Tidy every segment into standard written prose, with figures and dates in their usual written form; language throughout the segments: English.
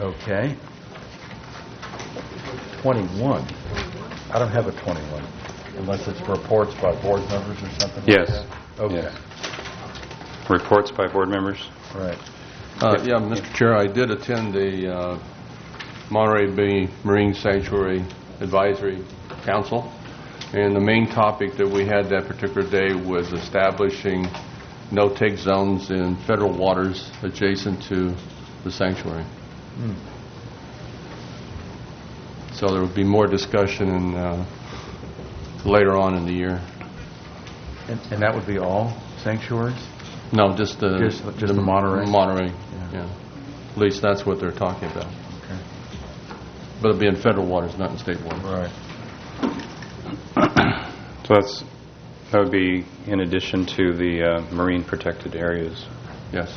Okay. 21. I don't have a 21, unless it's reports by board members or something Yes. like that. Okay. Yes. Reports by board members? Right. Yeah, Mr. Chair, I did attend the Monterey Bay Marine Sanctuary Advisory Council, and the main topic that we had that particular day was establishing no-take zones in federal waters adjacent to the sanctuary. So there will be more discussion later on in the year. And that would be all sanctuaries? No, just the Monterey? Monterey, yeah. At least that's what they're talking about. Okay. But it'll be in federal waters, not in state waters. Right. So that would be in addition to the marine protected areas. Yes.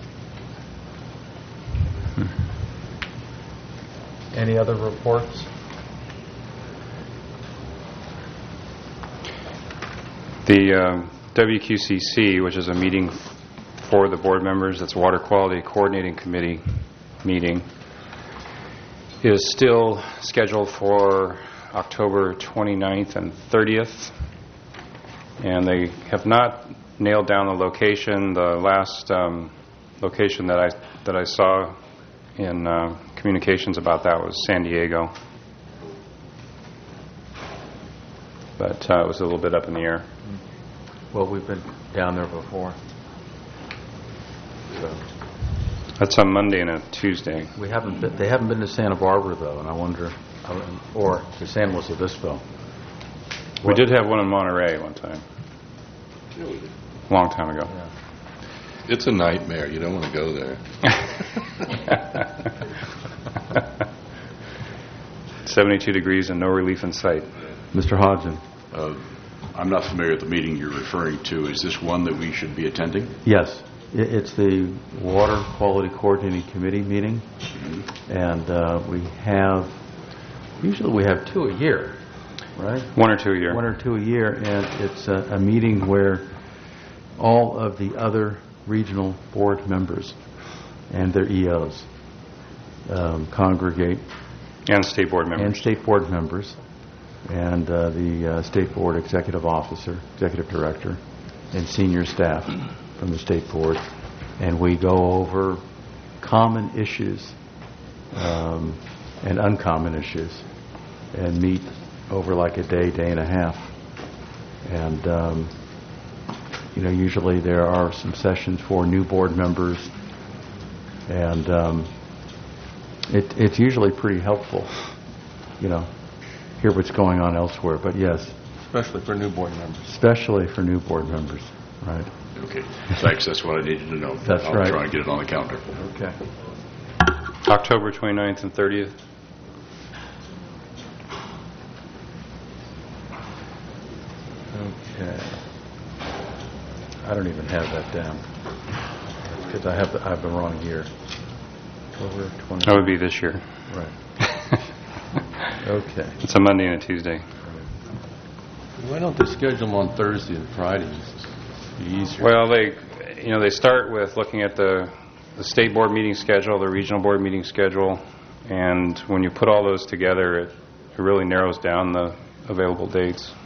Any other reports? The WQCC, which is a meeting for the board members, that's Water Quality Coordinating Committee meeting, is still scheduled for October 29th and 30th. And they have not nailed down the location. The last location that I saw in communications about that was San Diego. But it was a little bit up in the air. Well, we've been down there before. So That's on Monday and a Tuesday. they haven't been to Santa Barbara, though, and I wonder, or to San Luis Obispo. We did have one in Monterey one time. A long time ago. Yeah. It's a nightmare. You don't want to go there. 72 degrees and no relief in sight. Mr. Hodgson. I'm not familiar with the meeting you're referring to. Is this one that we should be attending? Yes. It's the Water Quality Coordinating Committee meeting. And usually we have 2 a year, right? 1 or 2 a year. 1 or 2 a year, and it's a meeting where all of the other regional board members and their EOs congregate. And state board members. And state board members, and the state board executive officer, executive director, and senior staff from the state board. And we go over common issues and uncommon issues and meet over like a day and a half. And usually there are some sessions for new board members, and it's usually pretty helpful, hear what's going on elsewhere. But yes, Especially for new board members. especially for new board members, right? Okay. Thanks. That's what I needed to know. That's I'll right. try and get it on the calendar. Okay. October 29th and 30th. Okay. I don't even have that down because I have the wrong year. October 20. That would be this year. Right. Okay. It's a Monday and a Tuesday. Why don't they schedule them on Thursday and Fridays? It'd be easier. Well, they start with looking at the state board meeting schedule, the regional board meeting schedule, and when you put all those together, it really narrows down the available dates.